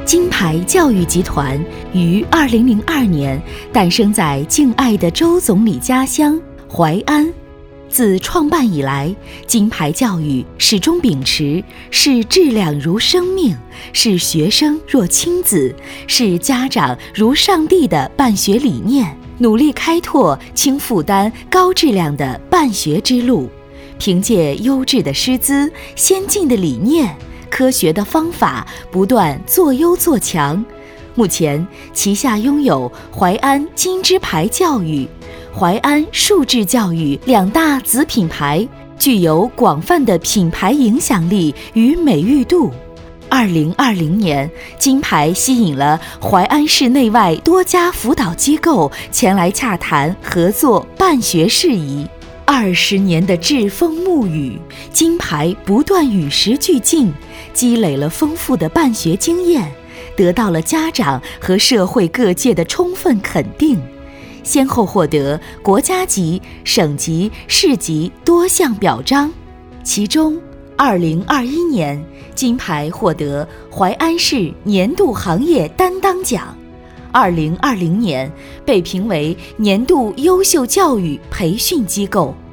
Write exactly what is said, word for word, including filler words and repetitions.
金牌教育集团于二零零二年诞生在敬爱的周总理家乡淮安。自创办以来，金牌教育始终秉持视质量如生命，视学生若亲子，视家长如上帝的办学理念，努力开拓轻负担、高质量的办学之路。凭借优质的师资、先进的理念、科学的方法，不断做优做强。目前旗下拥有淮安金之牌教育、淮安数智教育两大子品牌，具有广泛的品牌影响力与美誉度。二零二零年，金牌吸引了淮安市内外多家辅导机构前来洽谈合作办学事宜。二十年的栉风沐雨，金牌不断与时俱进，积累了丰富的办学经验，得到了家长和社会各界的充分肯定，先后获得国家级、省级、市级多项表彰。其中二零二一年，金牌获得淮安市年度行业担当奖，二零二零年被评为年度优秀教育培训机构。